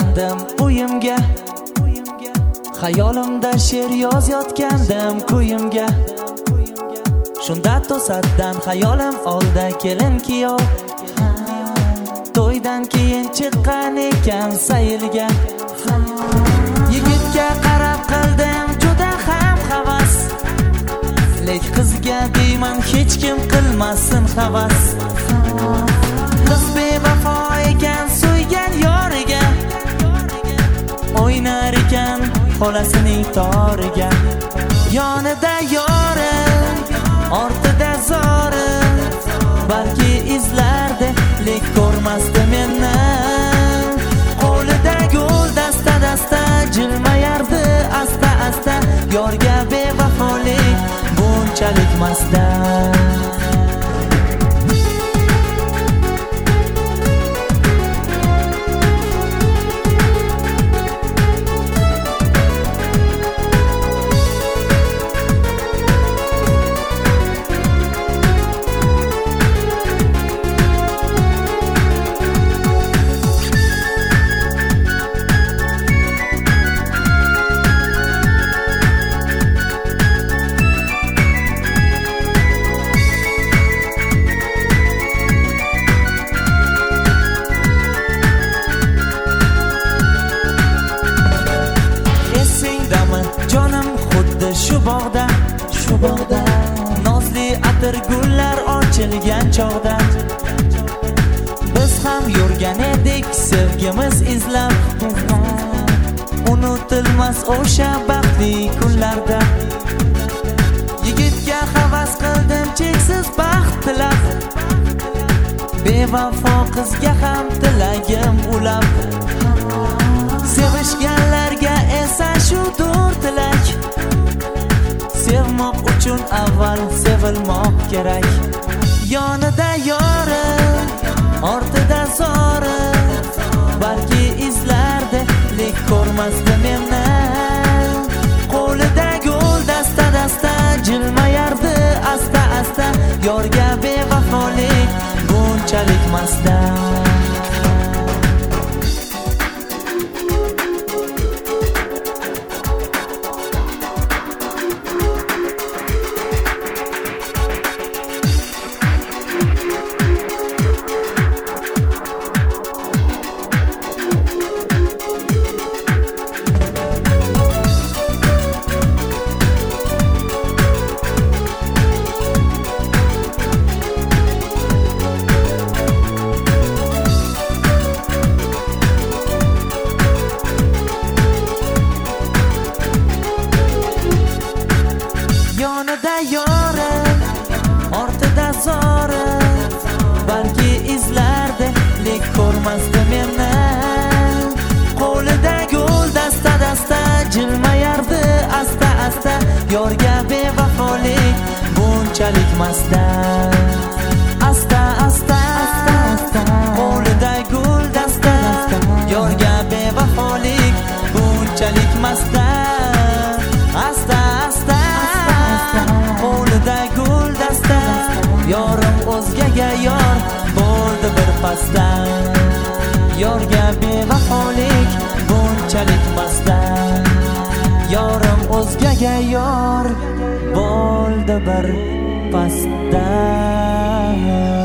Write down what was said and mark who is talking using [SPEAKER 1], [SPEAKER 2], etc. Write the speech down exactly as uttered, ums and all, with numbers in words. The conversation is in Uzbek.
[SPEAKER 1] yotgandim uyimga, xayolimda she'r yozayotgandim ko'yimga. Shunda to'satdan xayolim oldi kelin kuyov, to'ydan keyin chiqqan ekan saylga. Yigitga qarab qildim juda ham havas, lek qizga deyman hech kim qilmasin havas. Qiz bevafo ekan so'ygan yoriga, o'ynar ekan xolasining toriga. Yonida yori, ortida zori, balki izlardi lek ko'rmasdi meni. Qo'lida gul dasta dasta jilmayardi asta asta, yorga bevafolik bunchalik masda. Shu bog'da, shu bog'da nozli atir gullar ochilgan chog'da biz ham yurgan edik sevgimiz izlab. Unutilmas o'sha baxtli kunlarda yigitga havas qildim cheksiz baxt tilab, bevafo qizga ham tilagim ulab. Sevishganlarga esa shudur tilak, sevmoq uchun avval sevilmoq kerak. Yonida yori, ortida zori, balki izlardi lek ko'rmasdi meni. Qo'lida gul dasta dasta jilmayardi asta asta, yorga bevafolik bunchalik masda. Yonida yori, ortida zori, balki izlardi lek ko'rmasdi meni. Qo'lida gul dasta dasta jilmayardi asta asta, yorga bevafolik bunchalik masda. Asta asta, qo'lida gul dasta, yorga bevafolik bunchalik masda. Asta asta, qo'lida gul dasta, yorim o'zgaga yor bo'ldi bir pasda. Yorga bevafolik bunchalik masda, yorim o'zgaga yor bo'ldi bir pasda.